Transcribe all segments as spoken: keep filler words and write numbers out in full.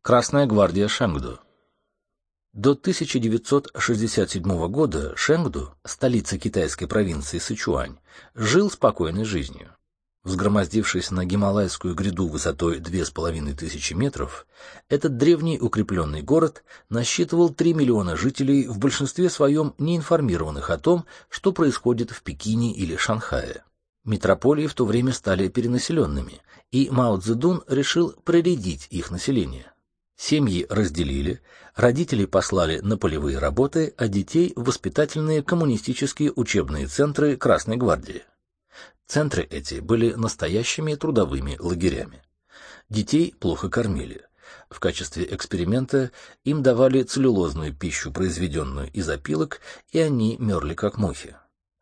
Красная гвардия Шэнгду. До тысяча девятьсот шестьдесят седьмого года Шэнгду, столица китайской провинции Сычуань, жил спокойной жизнью. Взгромоздившись на Гималайскую гряду высотой две с половиной тысячи метров, этот древний укрепленный город насчитывал три миллиона жителей, в большинстве своем неинформированных о том, что происходит в Пекине или Шанхае. Метрополии в то время стали перенаселенными, и Мао Цзэдун решил проредить их население. Семьи разделили, родителей послали на полевые работы, а детей в воспитательные коммунистические учебные центры Красной гвардии. Центры эти были настоящими трудовыми лагерями. Детей плохо кормили. В качестве эксперимента им давали целлюлозную пищу, произведенную из опилок, и они мерли как мухи.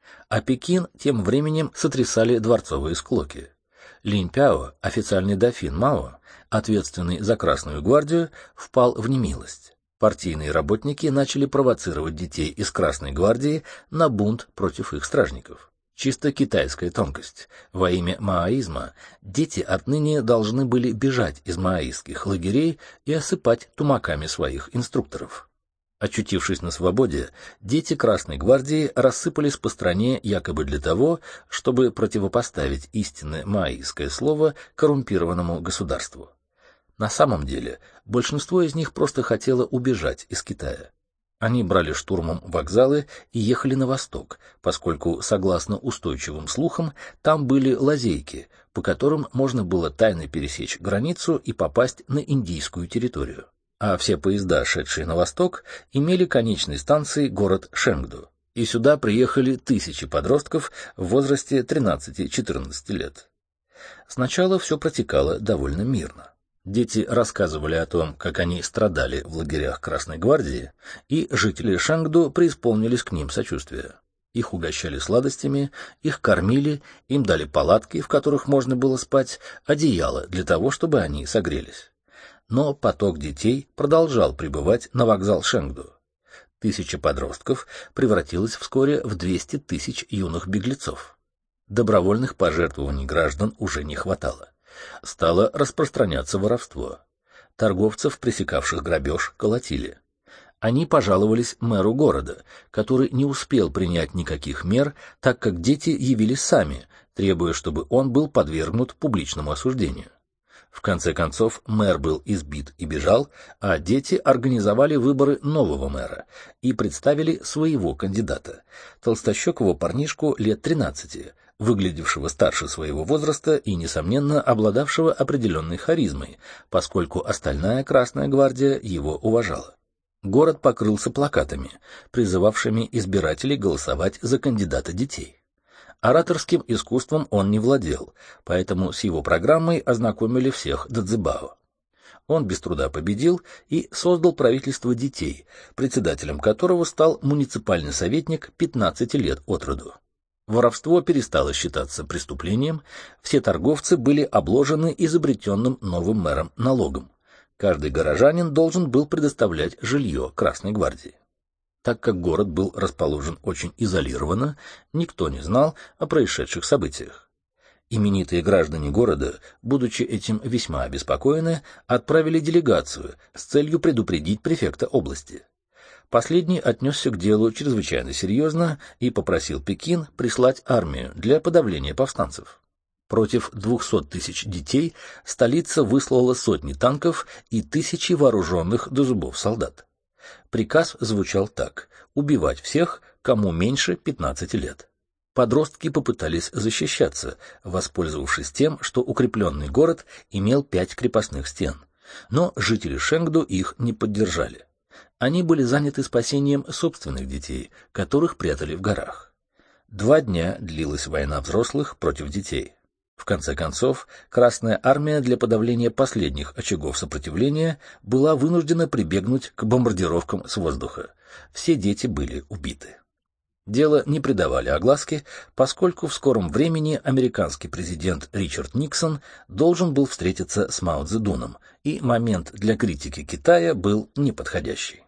А Пекин тем временем сотрясали дворцовые склоки. Линь Пяо, официальный дофин Мао, ответственный за Красную гвардию, впал в немилость. Партийные работники начали провоцировать детей из Красной гвардии на бунт против их стражников. Чисто китайская тонкость. Во имя маоизма дети отныне должны были бежать из маоистских лагерей и осыпать тумаками своих инструкторов. Очутившись на свободе, дети Красной гвардии рассыпались по стране якобы для того, чтобы противопоставить истинное маоистское слово коррумпированному государству. На самом деле, большинство из них просто хотело убежать из Китая. Они брали штурмом вокзалы и ехали на восток, поскольку, согласно устойчивым слухам, там были лазейки, по которым можно было тайно пересечь границу и попасть на индийскую территорию. А все поезда, шедшие на восток, имели конечной станцией город Шэнгду, и сюда приехали тысячи подростков в возрасте тринадцати-четырнадцати лет. Сначала все протекало довольно мирно. Дети рассказывали о том, как они страдали в лагерях Красной гвардии, и жители Шэнгду преисполнились к ним сочувствия. Их угощали сладостями, их кормили, им дали палатки, в которых можно было спать, одеяло для того, чтобы они согрелись. Но поток детей продолжал прибывать на вокзал Шэнгду. Тысяча подростков превратилась вскоре в двести тысяч юных беглецов. Добровольных пожертвований граждан уже не хватало. Стало распространяться воровство. Торговцев, пресекавших грабеж, колотили. Они пожаловались мэру города, который не успел принять никаких мер, так как дети явились сами, требуя, чтобы он был подвергнут публичному осуждению. В конце концов, мэр был избит и бежал, а дети организовали выборы нового мэра и представили своего кандидата, толстощекого парнишку лет тринадцати, выглядевшего старше своего возраста и, несомненно, обладавшего определенной харизмой, поскольку остальная Красная гвардия его уважала. Город покрылся плакатами, призывавшими избирателей голосовать за кандидата детей. Ораторским искусством он не владел, поэтому с его программой ознакомили всех до Цзэбао. Он без труда победил и создал правительство детей, председателем которого стал муниципальный советник пятнадцати лет от роду. Воровство перестало считаться преступлением, все торговцы были обложены изобретенным новым мэром налогом. Каждый горожанин должен был предоставлять жилье Красной гвардии. Так как город был расположен очень изолированно, никто не знал о происшедших событиях. Именитые граждане города, будучи этим весьма обеспокоены, отправили делегацию с целью предупредить префекта области. Последний отнесся к делу чрезвычайно серьезно и попросил Пекин прислать армию для подавления повстанцев. Против двухсот тысяч детей столица выслала сотни танков и тысячи вооруженных до зубов солдат. Приказ звучал так: убивать всех, кому меньше пятнадцати лет. Подростки попытались защищаться, воспользовавшись тем, что укрепленный город имел пять крепостных стен. Но жители Шэнгду их не поддержали. Они были заняты спасением собственных детей, которых прятали в горах. Два дня длилась война взрослых против детей. В конце концов, Красная армия для подавления последних очагов сопротивления была вынуждена прибегнуть к бомбардировкам с воздуха. Все дети были убиты. Дело не придавали огласке, поскольку в скором времени американский президент Ричард Никсон должен был встретиться с Мао Цзэдуном, и момент для критики Китая был неподходящий.